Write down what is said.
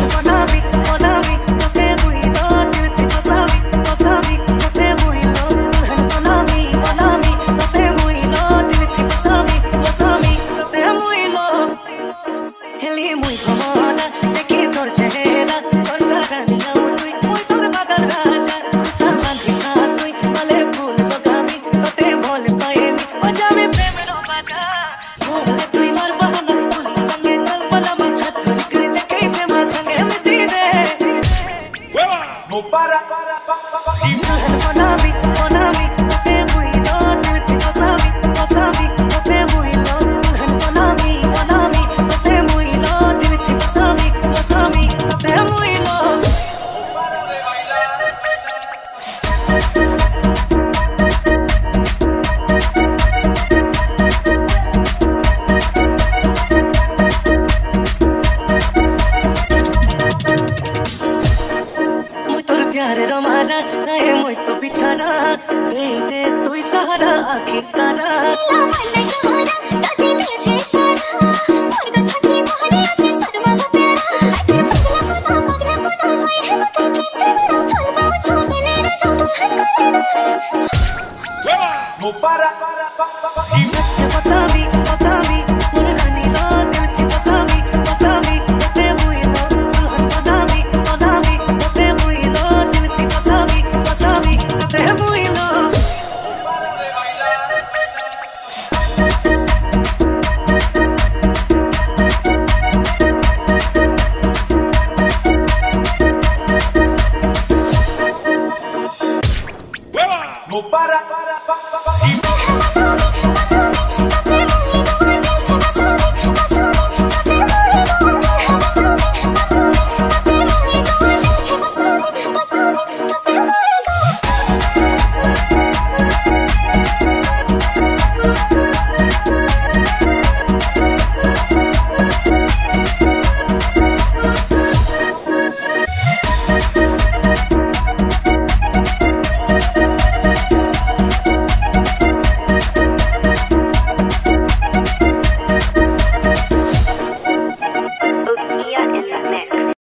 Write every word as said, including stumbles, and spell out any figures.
प्यारे रमाना रहे मोय तो बिछाना दे दे तू सहारा आखिर ताना मन जहाना ताते दिल छे शाना मोर कथा की मोहरे আছে সরবা প্যারা আইতে পগলা পনা পগলা পনা হয় হে মতে প্রেম তেরা ফলবা जो मेरे जो तुम हट कर दे ¡Hueva! ¡No para!